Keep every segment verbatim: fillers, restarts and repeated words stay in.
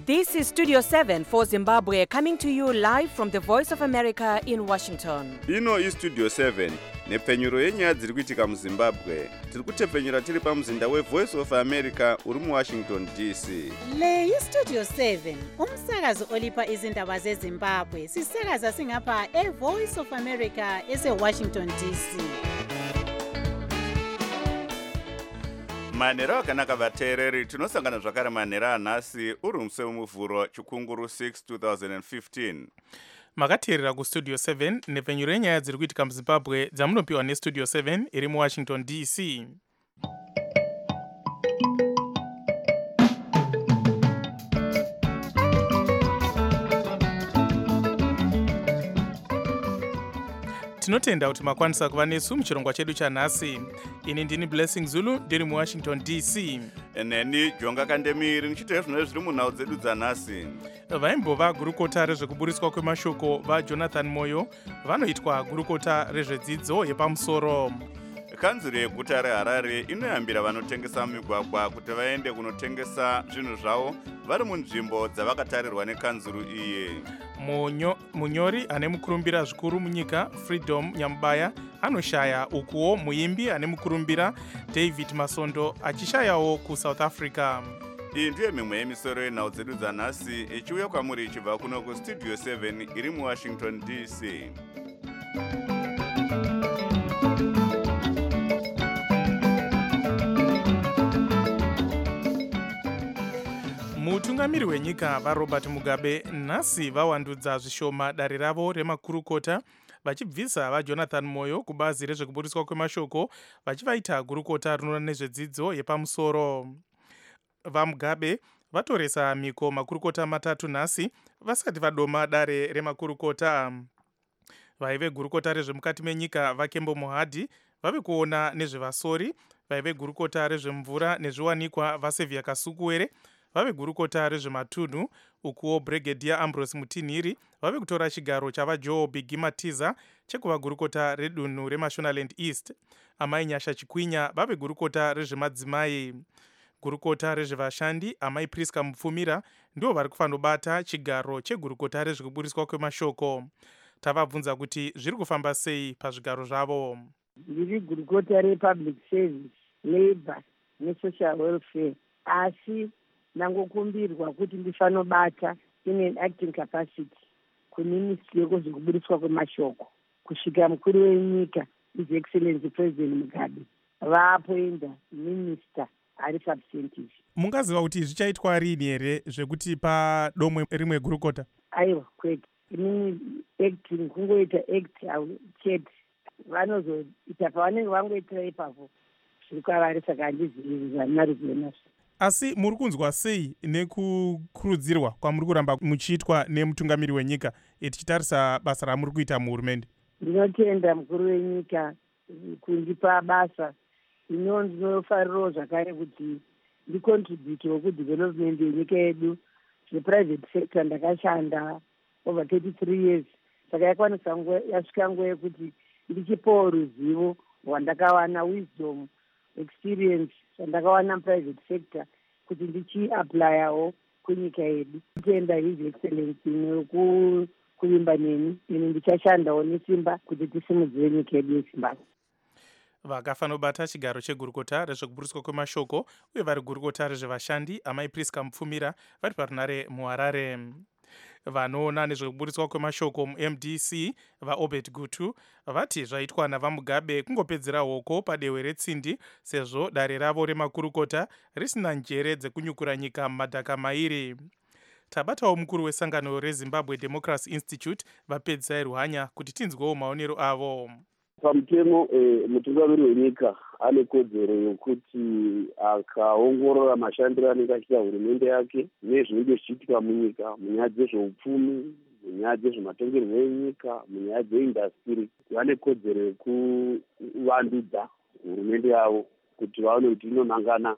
This is Studio seven for Zimbabwe, coming to you live from the Voice of America in Washington. Ino is Studio seven, nepfenyuro yenyaya dziri kuitika muZimbabwe. Tiri kutepfenyura tiri pamuzinda weVoice of America uri muWashington D C. Le iStudio seven, umsakazo olipa izindaba zeZimbabwe. Sisakaza singapha eVoice of America eseWashington D C. Manhero akanaka vateereri, tinosangana zvakare manhero anhasi uri musi wemuvhuro chikunguru six two thousand fifteen. Makateerera kuStudio seven nepfenyuro yenyaya dziri kuitika muZimbabwe dzamunopiwa neStudio seven iri muWashington D C. Tinotenda kuti makwanisa kuva nesu muchirongwa chedu chanhasi. Ini ndini Blessing Zulu ndiri muWashington D C. Neni Jonga Kandemiri nichiteera zvinhu zviri munhau dzedu dzanhasi. Vaimbova gurukota rezvekuburiswa kwemashoko vaJonathan Moyo vanoitwa gurukota rezvedzidzo yepamusoro. Kanzuro yeguta reHarare inoyambira vanotengesa migwagwa kuti vaende kunotengesa zvinhu zvavo vari munzvimbo dzavakatarirwa nekanzuro iye. Munyo, munyori ane mukurumbira zvikuru munyika Freedom Nyambaya anoshaya, ukuwo muimbi ane mukurumbira David Masondo achishayawo kuSouth Africa. Iyi ndiyo mimwe yemisoro yenhau dzedu dzanhasi ichiuya kwamuri ichibva kuno kuStudio seven iri muWashington D C. Mutungamiri wenyika vaRobert Mugabe nhasi vawandudza zvishoma dare ravo remakurukota vachibvisa vaJonathan Moyo kubazi rezvekuburiswa kwemashoko vachivaita gurukota rinoona nezvedzidzo yepamusoro. VaMugabe vatoresa miko makurukota matatu nhasi vasati vadoma dare remakurukota. Vaive gurukota rezvemukati menyika vaKembo Mohadhi vave kuona nezvevasori, vaive gurukota rezvemvura nezviwanikwa vaSevia Kasukuwere vave gurukota rezvematunhu, ukuwo Brigadier Ambrose Mutinhiri vave kutora chigaro chavaJoe Bigimatiza chekuva gurukota redunhu reMashonaland East. Amai Nyasha Chikwinya vave gurukota rezvemadzimai. Gurukota rezvevashandi Amai Priska Mupfumira ndivo vari kufanobata chigaro chegurukota rezvekuburiswa kwemashoko. Tavabvunza kuti zviri kufamba sei pazvigaro zvavo. Ndiri gurukota rePublic Service, Labour neSocial Welfare, asi nangokumbirwa kuti ndifanobata in acting capacity kuministry yekozvekuburiswa kwemashoko kusvika mukuru wenyika His Excellency President Mugabe vaapoenda minister ari substantive. Mungaziva kuti zvichaitwa rini here zvekuti padomwe rimwe gurukota? Aiwa, kwete. Inini acting kungoita act chete, vanozoita pavanenge vangoitira ipapo zviri kwavari, saka handizivi zvanari kuonazvo. Asi muri kunzwa sei nekukurudzirwa kwamuri kuramba muchiitwa nemutungamiri wenyika tichitarisa basa ramuri kuita muhurumende? Ndinotenda mukuru wenyika kundipa basa ino ndinofarirawo zvakare kuti ndicontribute kudevelopment yenyika yedu. Neprivate sector ndakashanda over thirty-three years, saka yakwanisa yasvika nguva yekuti ndichipawo ruzivo rwandakawana, wisdom, experience zvandakawana muprivate sector kuti ndichiaplayawo kunyika yedu. Kutenda His Excellency nekuvimba neni, ini ndichashandawo nesimba kuti tisimudzire nyika yedu yeZimbabwe. Vakafanobata chigaro chegurukota rezvekuburiswa kwemashoko uye vari gurukota rezvevashandi Amai Priska Mupfumira vari parunare muHarare. Vanoona nezvekuburiswa kwemashoko muM D C vaObed Gutu vati zvaitwa navaMugabe kungopedzera hoko padehwe retsindi, sezvo dare ravo remakurukota risina njere dzekunyukura nyika mumadhaka mairi. Tabatawo mukuru wesangano reZimbabwe Democracy Institute vaPedzisai Ruhanya kuti tinzwewo maonero avo. Pamutemo eh, mutungamiri wenyika ane kodzero yokuti akaongorora mashandiro anenge achiita hurumende yake nezvinenge zvichiitika munyika munyaya dzezveupfumi, munyaya dzezvematongerwo enyika, munyaya dzeindastiri, vane kodzero yekuvandudza hurumende yavo kuti vaone kuti inonangana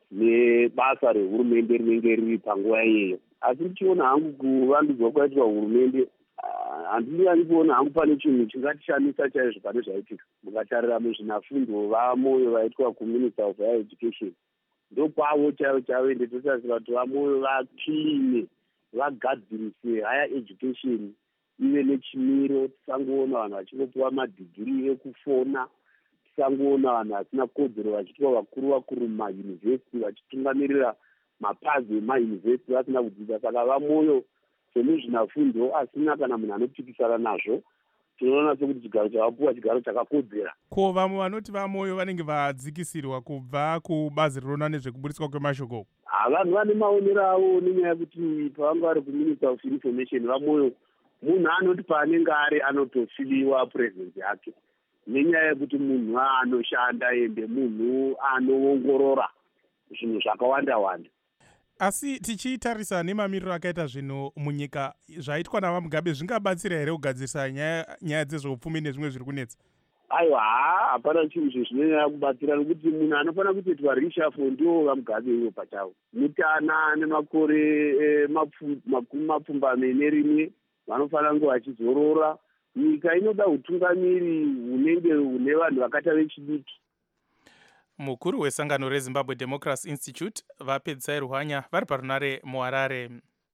nebasa rehurumende rinenge riri panguva iyeyo. Asi tichiona hangu kuvandudzwa kwaitwa hurumende, handinyanyi kuona hangu pane chinhu chingatishamisa chaizvo pane zvaitika. Mukatarira muzvinafundo vamo vaitwa kuminister of higher education, ndokwavo chaivo chaivo ende tosasira kuti vamoyo vakline vagadzirise higher education ive nechimiro. Tisangoona vanhu vachingopiwa madhigiri ekufona, tisangoona vanhu vasina kodzero vachitwa vakuru vakuru mumayunivhesiti vachitungamirira mapazi emayunivhesiti vasina kudzidza. Saka vamoyo semuzvinafundo asina kana munhu anopikisana nazvo, tinoona sekuti chigaro chavapuwa chigaro chakakodzera. Ko vamwe vanoti vamoyo vanenge vadzikisirwa kubva kubazi rinoona nezvekuburiswa kwemashoko? Vanhu vane maonero avo nenyaya yekuti pavanga vari kuminister of information vamoyo munhu anoti paanenge ari anotofiliwa purezidenzi yake, nenyaya yekuti munhu anoshanda ende munhu anoongorora zvinhu zvakawanda wanda. Asi tichitarisa nemamiriro akaita zvinhu munyika, zvaitwa navaMugabe zvingabatsira here kugadzirisa nyaya, nyaya dzezveupfumi nezvimwe zviri kunetsa? Aiwa, hapana chinhu zvinonyanya kubatsira, nokuti munhu anofanira kutoitwa rishafo ndiwo vaMugabe ivo pachavo. Mutana nemakore eh, makumi mapfumbamwe nerimwe vanofanira kunge vachizorora. Nyika inoda utungamiri hunenge hune vanhu vakata vechidiki. Mukuru wesangano reZimbabwe Democracy Institute vapedzisai Ruhwanya vari parunare muHarare.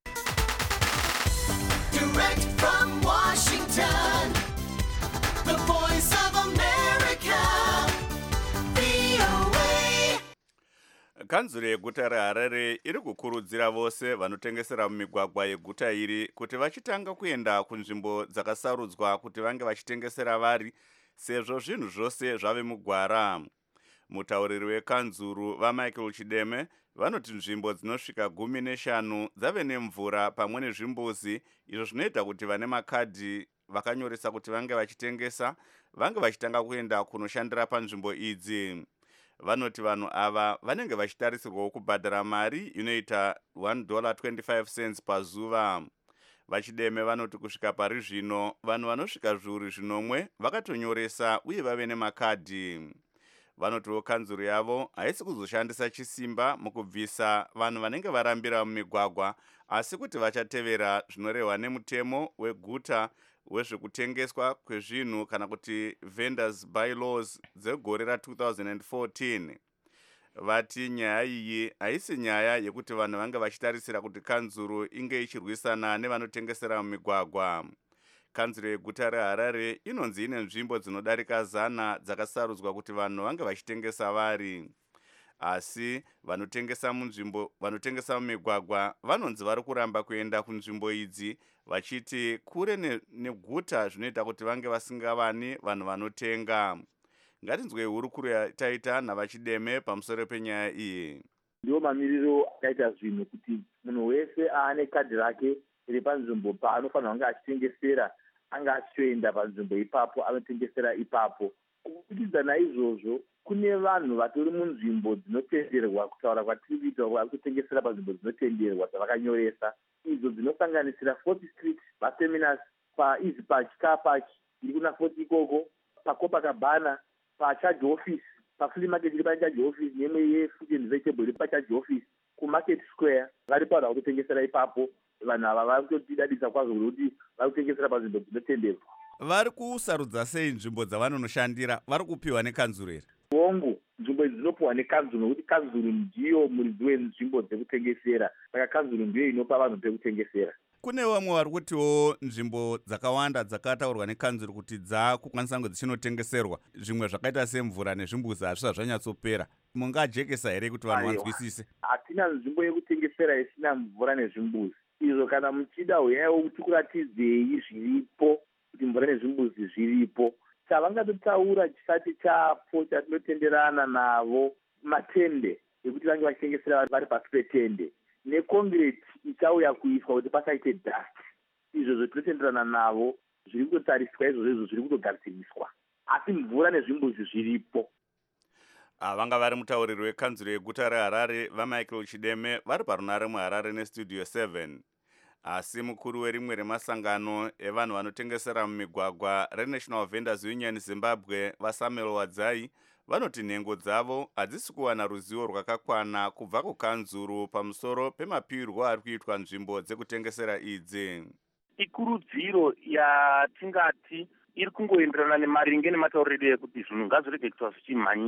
Direct from Washington, the voice of America, V O A. Kanzuro yeguta reHarare iri kukurudzira vose vanotengesera mumigwagwa yeguta iri kuti vachitanga kuenda kunzvimbo dzakasarudzwa kuti vange vachitengesera vari, sezvo zvinhu zvose zvave mugwara. Mutauriri wekanzuru vaMichael Chideme vanoti nzvimbo dzinosvika gumi neshanu dzave nemvura pamwe nezvimbuzi, izvo zvinoita kuti vane makadhi vakanyoresa kuti vange vachitengesa vange vachitanga kuenda kunoshandira panzvimbo idzi. Vanoti vanhu ava vanenge vachitarisirwawo kubhadhara mari inoita one dollar twenty-five cents pazuva. Vachideme vanoti kusvika pari zvino vanhu vanosvika zviuru zvinomwe vakatonyoresa uye vave nemakadhi. Vanotiwo kanzuro yavo haisi kuzoshandisa chisimba mukubvisa vanhu vanenge varambira mumigwagwa, asi kuti vachatevera zvinorehwa nemutemo weguta wezvekutengeswa kwezvinhu kana kuti vendors bylaws dzegore ra two thousand fourteen. Vati nyaya iyi haisi nyaya yekuti vanhu vange vachitarisira kuti kanzuro inge ichirwisana nevanotengesera mumigwagwa. Kanzuro yeguta reHarare inonzi ine nzvimbo dzinodarika zana dzakasarudzwa kuti vanhu vange vachitengesa vari. Asi vanotengesa munzvimbo vanotengesa mumigwagwa vanonzi vari kuramba kuenda kunzvimbo idzi vachiti kure ne, neguta zvinoita kuti vange vasingavani vanhu vanotenga. Ngatinzwe hurukuro yataita navaChideme pamusoro penyaya iyi. Ndiwo mamiriro akaita zvinhu kuti munhu wese aane kadhi rake riri panzvimbo paanofanira kunge achitengesera anga achitoenda panzvimbo ipapo anotengesera ipapo. Kubudikidza naizvozvo kune vanhu vatori munzvimbo dzinotenderwa kutaura kwatiri kuita vari kutengesera panzvimbo dzinotenderwa dzavakanyoresa, idzo dzinosanganisira forty street, vaterminus, paEasy Park, Car Park iri kuna forty ikoko, paCopacabana, pacharge office, paflea market iri pacharge office, nemwe yefood and vegetable iri pacharge office, kumarket square vari paura kutengesera ipapo. Vanhu ava vari kutodadisa kwazvo kuti vari kutengesera panzvimbo dzinotenderwa. Vari kusarudza sei nzvimbo dzavanonoshandira? Vari kupiwa nekanzuro here? Hongu, nzvimbo idzi dzinopiwa nekanzuro nokuti kanzuro ndiyo muridzi wenzvimbo dzekutengesera, saka kanzuro ndiyo inopa vanhu pekutengesera. Kune vamwe vari kutiwo nzvimbo dzakawanda dzakataurwa nekanzuro kuti dzakukwanisa kunge dzichinotengeserwa zvimwe zvakaita semvura nezvimbuzi hazvisa zvanyatsopera. Mungajekesa here kuti vanhu vanzwisise? Hatina nzvimbo yekutengesera isina mvura nezvimbuzi. Izvo kana muchida huyaiwo kuti kuratidzei zviripo, kuti mvura nezvimbuzi zviripo. Chavangatotaura chisati chapo chatinotenderana navo matende ekuti vange vachitengesera vari pasi petende, neconcrete ichauya kuiswa kuti pasaite dust. Izvo zvatinotenderana navo zviri kutotariswa, izvozvo izvo zviri kutogadziriswa, asi mvura nezvimbuzi zviripo. Vanga vari mutauriri wekanzuro yeguta reHarare vaMichael Chideme vari parunare muHarare nestudio seven. Asi mukuru werimwe remasangano evanhu vanotengesera mumigwagwa reNational Vendors Union Zimbabwe vaSamuel Wadzai vanoti nhengo dzavo hadzisi kuwana ruzivo rwakakwana kubva kukanzuro pamusoro pemapirwo ari kuitwa nzvimbo dzekutengesera idzi. Ikurudziro yatingati iri kungoenderana nemaringe nematauriro ekuti zvinhu ngazvirege kuitwa zvichimhanyiwa.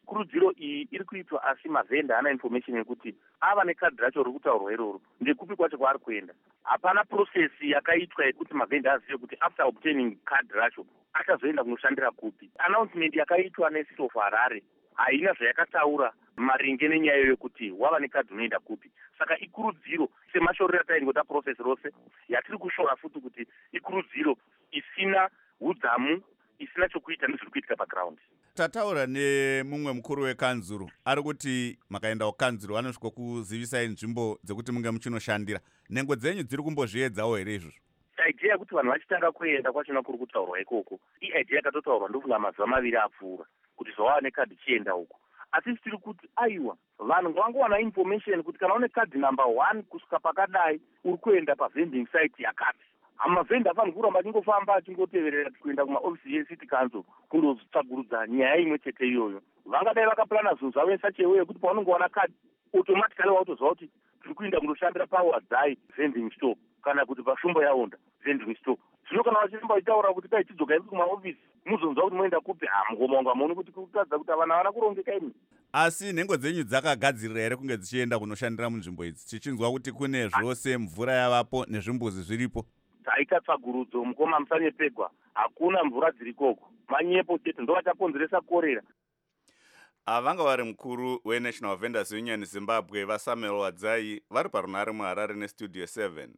kurudziro iyi iri kuitwa asi mavhenda ana information yekuti ava nekadhi racho riri kutaurwa iroro ndekupi kwacho kwaari kuenda. Hapana process yakaitwa yekuti mavhenda azive kuti after obtaining kadhi racho achazoenda kunoshandira kupi. Announcement yakaitwa necity of Harare haina zvayakataura maringe nenyaya yokuti wava nekadhi unoenda kupi. Saka ikurudziro semashorero ataingota process rose yatiri kushora futi kuti ikurudziro isina udzamu isina chokuita nezviri kuitika paground. Tataura nemumwe mukuru wekanzuru ari kuti makaenda kukanzuru vanosvika kuzivisai nzvimbo dzekuti munge muchinoshandira. Nhengo dzenyu dziri kumbozviedzawo here izvozvo? Idea yekuti vanhu vachitanga kuenda kwachona kuri kutaurwa ikoko iidea yakatotaurwa ndofunga mazuva maviri apfuura kuti zvawava nekadhi chienda uko. Asi tiri kuti aiwa vanhu ngavangowana information kuti kana une kadhi number one kusvika pakadai uri kuenda pavending site yakati. Amavhenda afanira kuramba achingofamba achingoteverera kuenda kumaofisi yecity council kundotsvagurudza nyaya imwe chete iyoyo. Vangadai vakaplana zvinhu zvavo sachewe yekuti paunongowana kadhi automatically wautoziva kuti tiri kuenda kundoshandira pawadzai vending store kana kuti pashumbo yaonda vending store. Zvino kana vachiramba vachitaura kuti dai tidzoka iri kumaofisi muzonzwa kuti moenda kupi hamngomanga muoni kuti kutadza kuti havana vana kurongeka imi. Asi nhengo dzenyu dzakagadzirira here kunge dzichienda kunoshandira munzvimbo idzi tichinzwa kuti kune zvose mvura yavapo nezvimbuzi zviripo? Taita tsvagurudzo mukoma musanyepegwa hakuna mvura dziri koko manyepo chete ndo vachakonzeresa korera. Avanga vari mukuru weNational Vendors Union Zimbabwe vaSamuel Wadzai vari parunhare muHarare nestudio seven.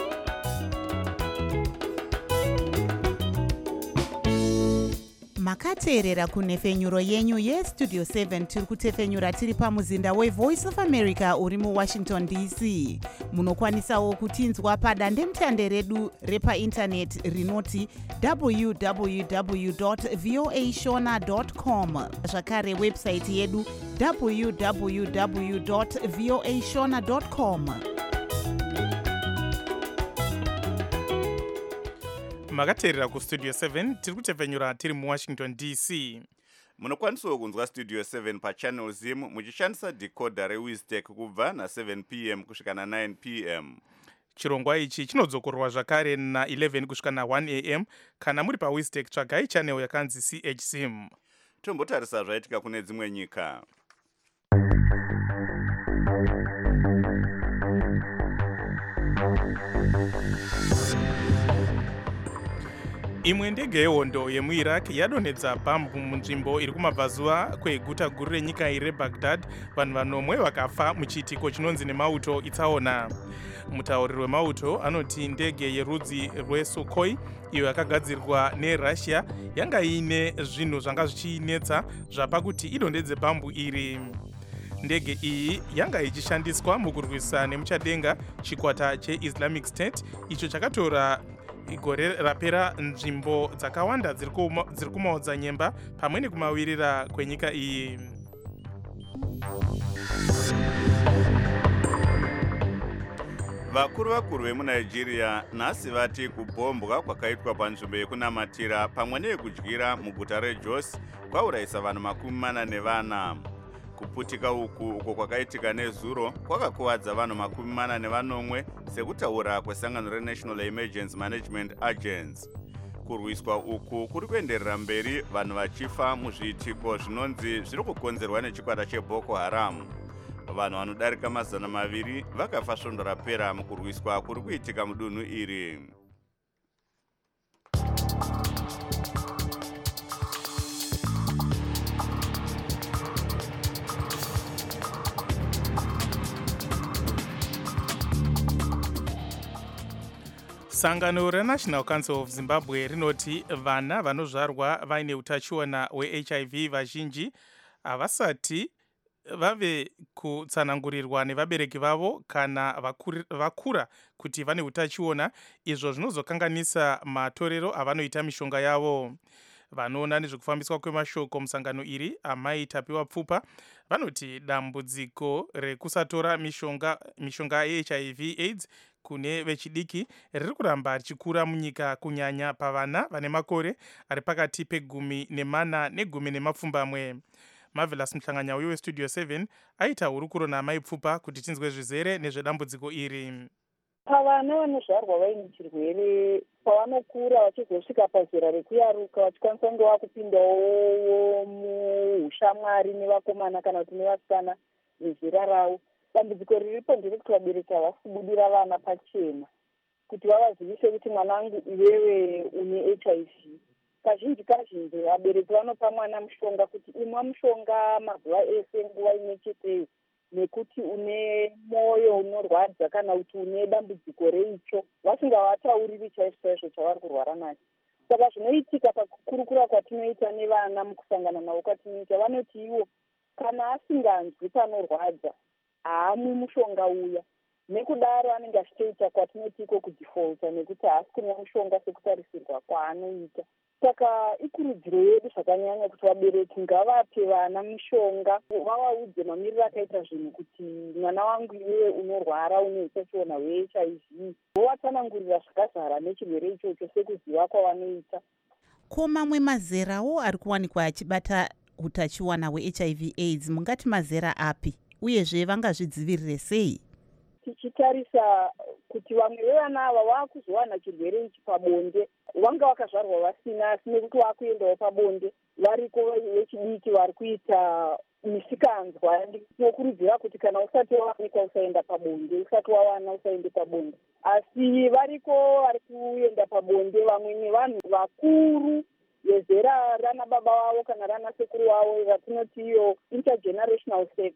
Makateerera kunhefenyuro yenyu yestudio seven tiri kutefenyura tiri pamuzinda weVoice of America uri muWashington D C. Munokwanisawo kutinzwa padandemutande redu repaindaneti rinoti w w w dot voa shona dot com, zvakare website yedu w w w dot voa shona dot com. Makateerera kustudio seven tiri kutefenyura tiri muWashington D C. Munokwanisawo kunzwa studio seven pachannel zim muchishandisa decoder reWiztech kubva na seven p m kusvika na nine p m. Chirongwa ichi chinodzokorwa zvakare na eleven kusvika na one a m kana muri paWiztech tsvagai channel yakanzi C H sim. Tombotarisa zvaitika kune dzimwe nyika. Imwe ndege yehondo yemuIraq yadonhedza bhambu munzvimbo iri kumabvazuva kweguta guru renyika iri reBaghdad. Vanhu vanomwe vakafa muchiitiko chinonzi nemauto itsaona. Mutauriri wemauto anoti ndege yerudzi rweSukhoi iyo yakagadzirwa neRussia yanga ine zvinhu zvanga zvichinetsa zvapa kuti idondedze bhambu iri. Ndege iyi yanga ichishandiswa mukurwisa nemuchadenga chikwata cheIslamic State icho chakatora igore rapera nzvimbo dzakawanda dziri kumaodza nyemba pamwe nekumawirira kwenyika iyi. Vakuru vakuru vemuNigeria nhasi vati kubhombwa kwakaitwa panzvimbo yekunamatira pamwe neyekudyira muguta reJos kwaurayisa vanhu makumi mana nevana. Kuputika uku uko kwakaitika nezuro kwakakuvadza vanhu makumi mana nevanomwe sekutaura kwesangano reNational Emergency Management Agency. Kurwiswa uku kuri kuenderera mberi vanhu vachifa muzviitiko zvinonzi zviri kukonzerwa nechikwata cheBoko Haram. Vanhu vanodarika mazana maviri vakafa svondo rapera mukurwiswa kuri kuitika mudunhu iri. Sangano reNational Council of Zimbabwe rinoti vana vanozvarwa vaine utachiona hweH I V vazhinji havasati vave kutsanangurirwa nevabereki vavo kana vakura kuti vane utachiona, izvo zvinozokanganisa matorero avanoita mishonga yavo. Vanoona nezvekufambiswa kwemashoko musangano iri Amai Tapiwa Pfupa vanoti dambudziko rekusatora mishonga mishonga yeH I V AIDS kune vechidiki riri kuramba richikura munyika kunyanya pavana vane makore ari pakati pegumi nemana negumi nemapfumbamwe. Marvelous Mhlanganya uyu westudio seven aita hurukuro naAmai Pfupa kuti tinzwe zvizere nezvedambudziko iri. Pavana vanozvarwa vaine chirwere pavanokura vachizosvika pazera rekuyaruka vachikwanisa kunge vakupindawo muhusha neshamwari nevakomana kana kuti nevasikana vezera ravo. Dambudziko riripo nderekuti vabereki havasi kubudira vana pachena kuti vavazivise kuti mwanangu iwewe une H I V. Kazhinji kazhinji vabereki vanopa mwana mushonga kuti imwa mushonga mazuva ese nguva imwe cheteyo, nekuti une mwoyo unorwadza kana kuti une dambudziko reitsvo, vasingavatauriri chaizvo chaizvo chavari kurwara nacho. Saka zvinoitika pakukurukura kwatinoita nevana mukusangana navo kwatinoita, vanoti ivo kana asinganzwi panorwadza haamwi mushonga uya, nekudaro anenge achitoita kwatinoti iko kudefaulta nekuti haasi kunwa mushonga sekutarisirwa kwaanoita. Saka ikurudziro yedu zvakanyanya kuti vabereki ngavape vana mushonga, vavaudze mamiriro akaita zvinhu kuti mwana wangu iwe unorwara une utachiona hwe-H I V, vovatsanangurira zvakazara nechirwere ichocho sekuziva kwavanoita. Ko mamwe mazerawo ari kuwanikwa achibata utachiwana hwe-H I V AIDS, mungati mazera api uyezve vangazvidzivirire sei? Tichitarisa kuti vamwe vevana ava vakuzowana chirwere ichi pabonde, vanga vakazvarwa vasina, asi nekuti vakuendawo pabonde variko vechidiki vari kuita misikanzwa. Ndinokurudzira kuti kana usati wawanikwa usaenda pabonde, usati wawana usaende pabonde. Asi variko vari kuenda pabonde, vamwe nevanhu vakuru vezera rana baba wavo kana rana sekuru wavo, vatinoti iyo intergenerational sex.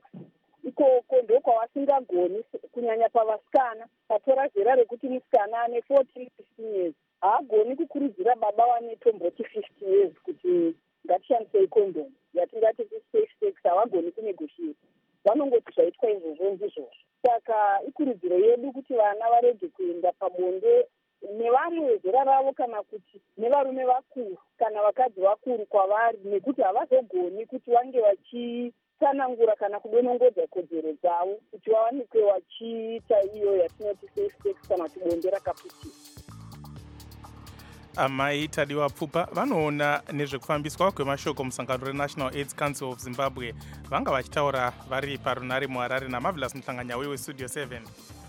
Ikoko ndokwavasingagoni, kunyanya pavasikana. Patora zera rekuti musikana ane fourteen fifteen years haagoni kukurudzira baba wane tomboti fifty years kuti ngatishandise condom yatingati safe sex, havagoni kunegotiate, vanongoti zvaitwa izvozvo ndizvozvo. Saka ikurudziro yedu kuti vana varege kuenda pabonde nevamwe vezera ravo kana kuti nevarume vakuru kana vakadzi vakuru kwavari, nekuti havazogoni kuti vange vachi tsanangura kana kudonongodza kodzero dzavo kuti vawanikwe vachiita iyo yatinoti safe sex kana kuti bonde rakaputira. Amai Tadiwa Pfupa vanoona nezvekufambiswa kwemashoko musangano reNational AIDS Council of Zimbabwe vanga vachitaura vari parunare muHarare naMarvelous Muhlanganya weStudio seven.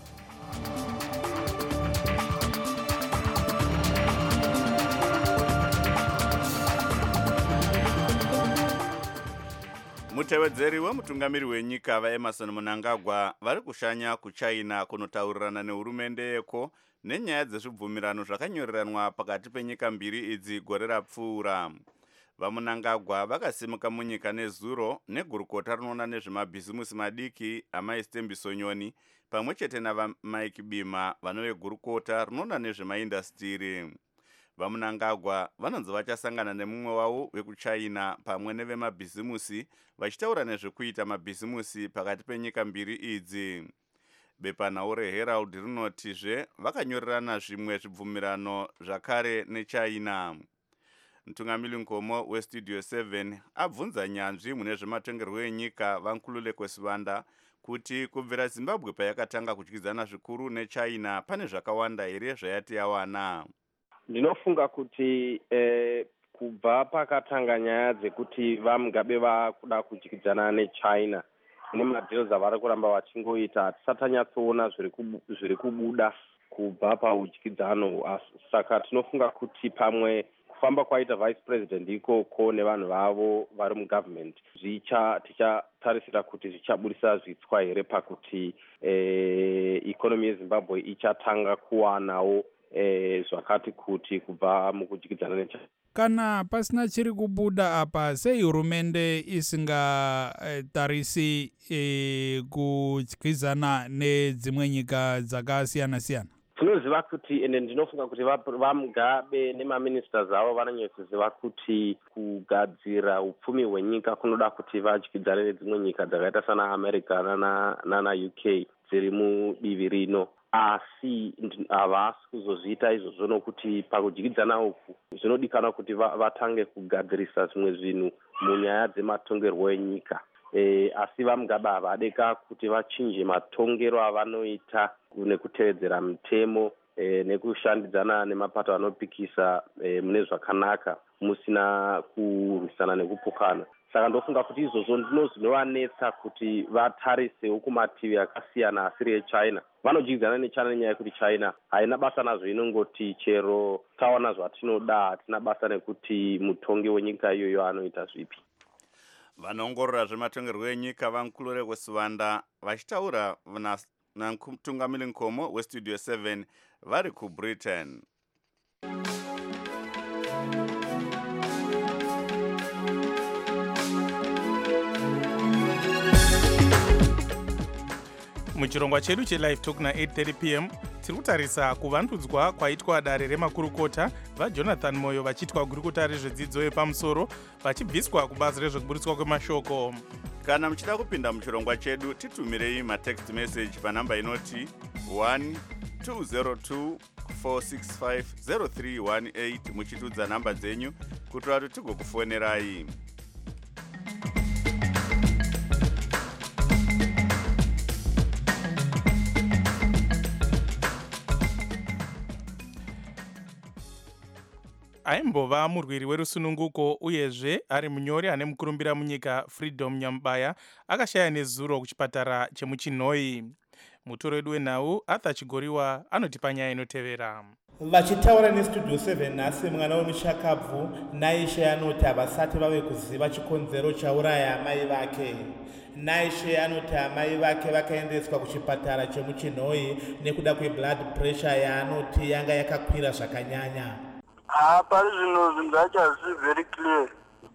Mutevedzeri wemutungamiri wenyika vaEmerson Mnangagwa vari kushanya kuChina kunotaurirana nehurumende yeko nenyaya dzezvibvumirano zvakanyoreranwa pakati penyika mbiri idzi gore rapfuura. VaMnangagwa vakasimuka munyika nezuro negurukota rinoona nezvemabhizimusi madiki amaistembi Sonyoni pamwe chete navaMike Bima vanove gurukota rinoona nezvemaindastiri. VaMnangagwa vanonzi vachasangana nemumwe wavo wekuChina pamwe nevemabhizimusi vachitaura nezvekuita mabhizimusi pakati penyika mbiri idzi. Bepanhau reHerald rinotizve vakanyorerana zvimwe zvibvumirano zvakare neChina. Mutungamiri Nkomo weStudio seven abvunza nyanzvi mune zvematongerwo enyika vaNkululeko Sivanda kuti kubvira Zimbabwe payakatanga kudyidzana zvikuru neChina pane zvakawanda here zvayati yawana. Ndinofunga kuti eh, kubva pakatanga nyaya dzekuti vaMugabe vakuda kudyidzana neChina nemadhills avari kuramba vachingoita, hatisati tanyatsoona zviri kubuda kubva paudyidzano. Saka tinofunga kuti pamwe kufamba kwaita vice president ikoko nevanhu vavo vari mugovernment tichatarisira kuti zvichabudisa zvitswa here pakuti eh, ikonomi yeZimbabwe ichatanga kuwanawo Eh, zvakati kuti kubva mukudyidzana neChina. Kana pasina chiri kubuda apa, sei hurumende isingatarisi eh, kudyidzana nedzimwe nyika dzakasiyana siyana? Tinoziva kuti ende ndinofunga kuti vaMugabe nemaministers avo vanonyatsoziva kuti kugadzira upfumi hwenyika kunoda kuti vadyidzane nedzimwe nyika dzakaita sana America nana, nana U K dziri mudivi rino. Asi havasi kuzozviita izvozvo nokuti pakudyidzana uku zvinodikanwa kuti vatange kugadzirisa zvimwe zvinhu munyaya dzematongerwo enyika. E, asi vaMugabe havadeka kuti vachinje matongero avanoita nekutevedzera mitemo e, nekushandidzana nemapato anopikisa e, mune zvakanaka musina kurwisana nekupukana. Saka ndofunga kuti izvozvo ndino zvinovanetsa kuti vatarisewo kumativi akasiyana asiri eChina. Vanodyidzana neChina nenyaya yekuti China haina basa nazvo, inongoti chero tawana zvatinoda, hatina basa nekuti mutongi wenyika iyoyo anoita zvipi. vanoongorora zvematongerwo enyika vankulure wesivanda vachitaura namutungamiri nkomo westudio seven vari kubritain. muchirongwa chedu chelive talk na eight thirty p m tiri kutarisa kuvandudzwa kwaitwa dare remakurukota vajonathan moyo vachiitwa gurukota rezvedzidzo yepamusoro vachibviswa kubazi rezvekuburitswa kwemashoko. Kana muchida kupinda muchirongwa chedu titumirei matext message panhamba inoti one two zero two four six five zero three one eight muchitudza nhamba dzenyu kuti vatu tigokufonerai. aimbova murwiri werusununguko uyezve ari munyori ane mukurumbira munyika Freedom Nyambaya akashaya nezuro kuchipatara chemuchinhoi. Mutoro wedu wenhau Arthur Chigoriwa anotipa nyaya inotevera. Vachitaura nestudio seven nhasi mwana wemuchakabvu Naishe anoti havasati vave kuziva chikonzero chauraya amai vake. Naishe anoti amai vake vakaendeswa kuchipatara chemuchinhoi nekuda kweblood pressure yaanoti yanga yakakwira zvakanyanya. Pari zvino zvinhu zvacho hazvisi very clear.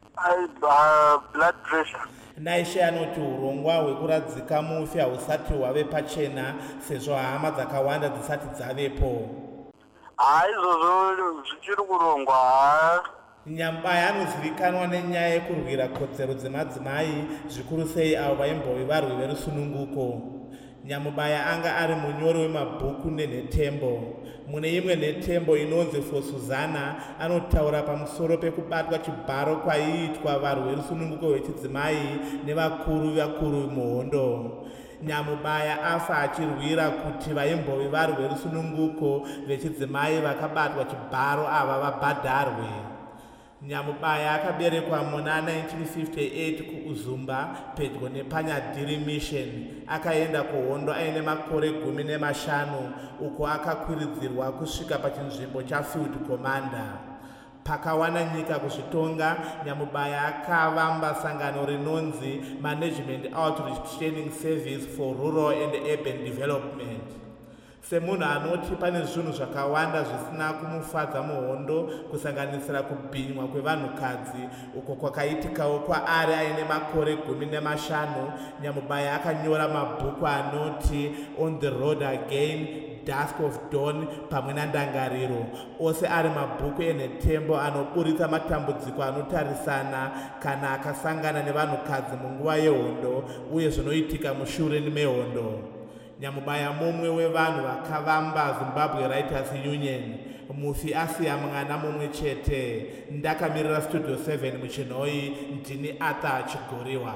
Uh, blood pressure. Naishe anoti urongwa hwekuradzika mufi hausati hwave pachena sezvo hama dzakawanda dzisati dzavepo. Izvozvo zvichiri kurongwa. Nyambaya anozivikanwa nenyaya yekurwira kodzero dzemadzimai zvikuru sei avo vaimbove varwi verusununguko. Nyamubaya anga ari munyori wemabhuku nenhetembo. Mune imwe nhetembo inonzi For Suzana anotaura pamusoro pekubatwa chibharo kwaiitwa varwi verusununguko vechidzimai nevakuru vakuru muhondo. Nyamubaya afa achirwira kuti vaimbove varwi verusununguko vechidzimai vakabatwa chibharo ava vabhadharwe. Nyamubaya akaberekwa muna nineteen fifty-eight kuUzumba pedyo nePanyadhiri Mission. Akaenda kuhondo aine makore gumi nemashanu uko akakwiridzirwa kusvika pachinzvimbo chafield commander. Pakawana nyika kuzvitonga, Nyamubaya akavamba sangano rinonzi Management Outreach Training Service for Rural and Urban Development. Semunhu anoti pane zvinhu zvakawanda zvisina kumufadza muhondo kusanganisira kubhinywa kwevanhukadzi uko kwakaitikawo kwaari aine makore gumi nemashanu, Nyamubaya akanyora mabhuku anoti On the Road Again, Dusk of Dawn pamwe nandangariro, ose ari mabhuku enhetembo anoburitsa matambudziko anotarisana kana akasangana nevanhukadzi munguva yehondo uye zvinoitika mushure mehondo. Nyamubaya mumwe wevanhu vakavamba Zimbabwe Writers Union, mufi asiya mwana mumwe chete. Ndakamirira studio seven muchinhoi, ndini Arthur Chigoriwa.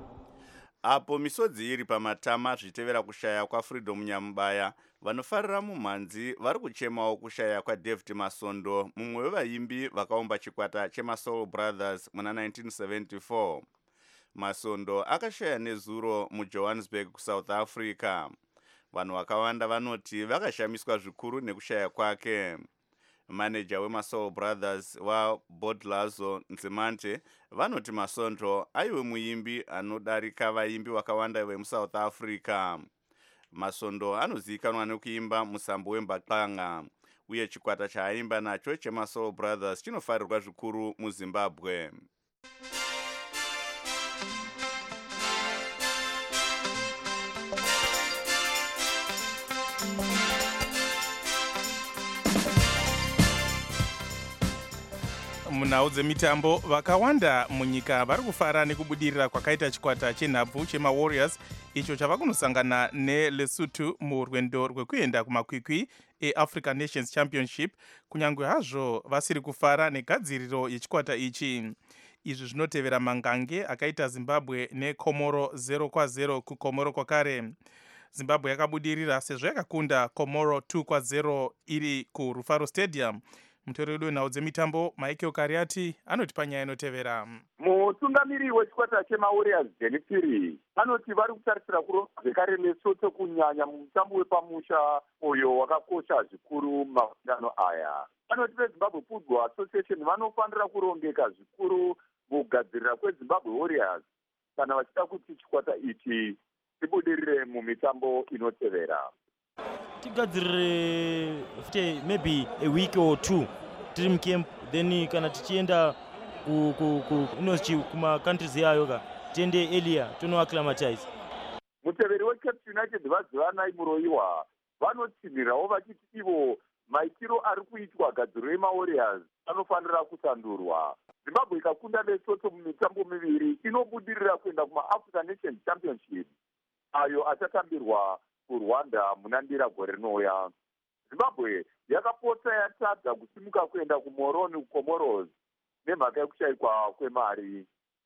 Apo misodzi iri pamatama zvitevera kushaya kwaFreedom Nyambaya, vanofarira mumhanzi vari kuchemawo kushaya kwaDavid Masondo, mumwe wevaimbi vakaumba chikwata chemaSoul Brothers muna nineteen seventy-four. Masondo akashaya nezuro muJohannesburg kuSouth Africa. Vanhu vakawanda vanoti vakashamiswa zvikuru nekushaya kwake. Manager wemaSoul Brothers waBodlazo Nzimante vanoti Masondo aiwe muimbi anodarika vaimbi vakawanda vemuSouth Africa. Masondo anozivikanwa nekuimba musambo wembaqanga uye chikwata chaaimba nacho chemaSoul Brothers chinofarirwa zvikuru muZimbabwe. Munhau dzemitambo vakawanda munyika vari kufara nekubudirira kwakaita chikwata chenhabvu chemaWarriors icho chava kunosangana neLesotho murwendo rwekuenda kumakwikwi eAfrican Nations Championship, kunyange hazvo vasiri kufara negadziriro yechikwata ichi. Izvi zvinotevera mangange akaita Zimbabwe neComoro zero kwa zero kuComoro kwakare. Zimbabwe yakabudirira sezvo yakakunda Comoro two kwa zero iri kuRufaro Stadium. Mutori wedu wenhau dzemitambo Michael Kariati anotipa nyaya inotevera. Mutungamiri wechikwata chemaWarriors Jenifiri anoti vari kutarisira kurova zvekare Lesotho kunyanya mumutambo wepamusha uyo wakakosha zvikuru maungano aya. Anoti veZimbabwe Football Association vanofanira kurongeka zvikuru kugadzirira kwezimbabwe warriors kana vachida kuti chikwata ichi chibudirire mumitambo inotevera. Tigadzirire futi maybe a week or two tiri mcamp, then kana tichienda inochi kuma countries yayo ka tiende earlier tono acclimatize. Muteveri weCape United vazivanai muroyiwa vanotsinhirawo vachiti ivo maitiro ari kuitwa gadziro yemawarriors anofanira kusandurwa. Zimbabwe ikakunda Lesotho mumitambo miviri inobudirira kuenda kuma-African Nations Championship ayo achatambirwa kuRwanda munandira gore rinouya. Zimbabwe yakapota yatadza kusimuka kuenda kuMoroni kuComoros nemhaka yekushayikwa kwemari.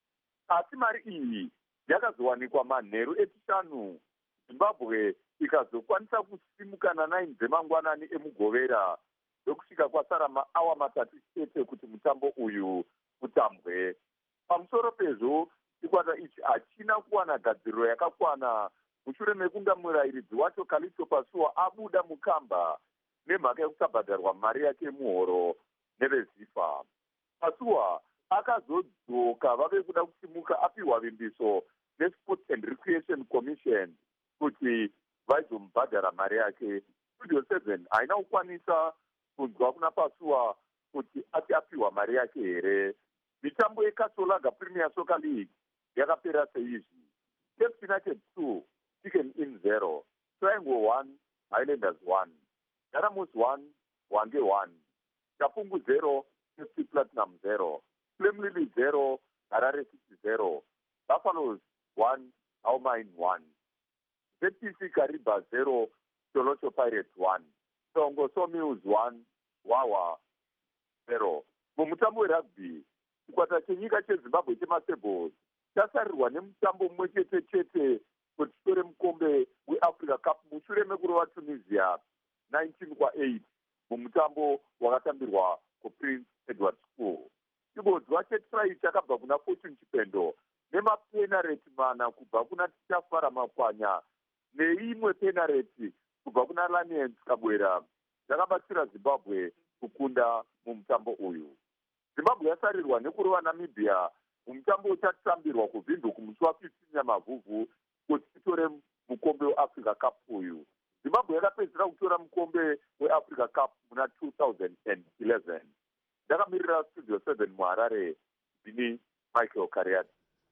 Asi mari iyi yakazowanikwa manheru echishanu Zimbabwe ikazokwanisa kusimuka nanaini dzemangwanani emugovera dokusvika kwasara maawa matatu chete kuti mutambo uyu utambwe. Pamusoro pezvo chikwata ichi hachina kuwana gadziriro yakakwana mushure mekunga murayiridzi wacho Calixto Pasuwa abuda mukamba nemhaka yekusabhadharwa mari yake muhoro nevezifa. Pasuwa akazodzoka vave kuda kusimuka apiwa vimbiso neSports and Recreation Commission kuti vaizomubhadhara mari yake. Studio seven haina kukwanisa kunzwa kuna Pasuwa kuti ati apiwa mari yake here. Mitambo yeKasolaga Premier Soccer League yakapera seizvi. Cape United two, Chicken Inn zero, Triangle one, Highlanders one, Daramus one, Wange one, Chapungu zero, F C Platinum zero, Flemlili zero, Harare City zero, Buffaloes one, Aumine one, Z T C Kariba zero, Tolocho Pirates one, Songo Sawmills one, Wawa zero. Mumutambo werugby chikwata chenyika cheZimbabwe cheMasables chasarirwa nemutambo mumwe chete chete kuti chitore mukombe weAfrica Cup mushure mekurova Tunisia nineteen kwa eight mumutambo wakatambirwa kuPrince Edward School. Chibodzwa chetrai chakabva kuna Fortune Chipendo nemapenareti mana kubva kuna Tichafara Makwanya neimwe penareti kubva kuna Laniens Kabwera dzakabatsira Zimbabwe kukunda mumutambo uyu. Zimbabwe yasarirwa nekurova Namibia mumutambo uchatambirwa kuVindhuku kumusi wa15 yaMavhuvhu kuti itore mukombe weAfrica Cup uyu. Zimbabwe yakapedzera kutora mukombe weAfrica Cup muna two thousand eleven. Ndakamirira Studio seven muHarare, ndini Michael Kariat.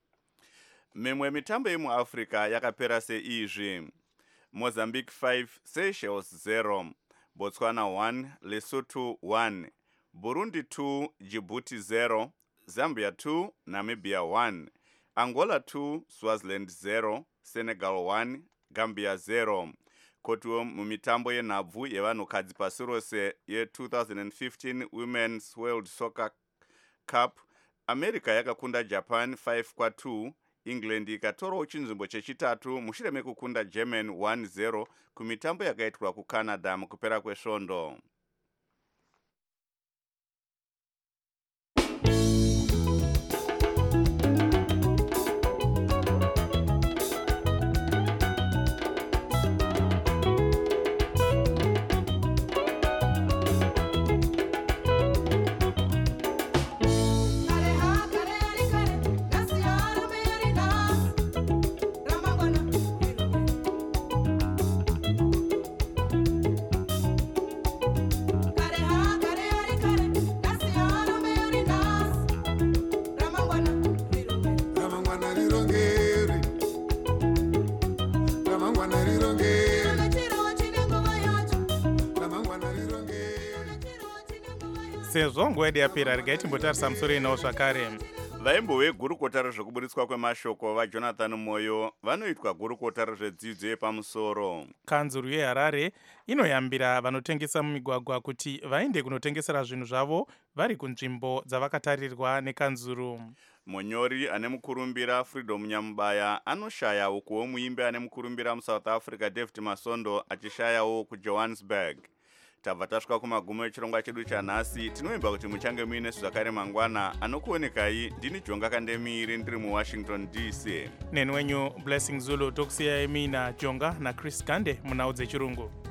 Mimwe mitambo yemuAfrica yakapera seizvi: Mozambique five, Seychelles zero, Botswana one, Lesotho one, Burundi two, Djibouti zero, Zambia two, Namibia one, Angola two, Swaziland zero, Senegal one, Gambia zero. Kotiwo mumitambo yenhabvu yevanhukadzi pasi rose ye two thousand fifteen Women's World Soccer Cup, America yakakunda Japan five kwa two, England ikatorawo chinzvimbo chechitatu mushure mekukunda Germany one zero kumitambo yakaitwa kuCanada mukupera kwesvondo. Sezvo nguva yedu yapera, regai timbotarisa musoro inawo zvakare. Vaimbowe gurukota rezvekuburitswa kwemashoko vaJonathan Moyo vanoitwa gurukota rezvedzidzo yepamusoro. Kanzuru yeHarare inoyambira vanotengesa mumigwagwa kuti vaende kunotengesera zvinhu zvavo vari kunzvimbo dzavakatarirwa nekanzuru. Munyori ane mukurumbira Freedom Nyamubaya anoshaya ukuwo muimbi ane mukurumbira muSouth Africa David Masondo achishayawo kuJohannesburg. Tabva tasvika kumagumo echirongwa chedu chanhasi. Tinoimba kuti muchange muine zvakare mangwana. Anokuonekai ndini Jonga Kandemiri ndiri muWashington D C. Neni wenyu Blessing Zulu, tokusiyai mina Jonga naChris Gande munhau dzechirungu.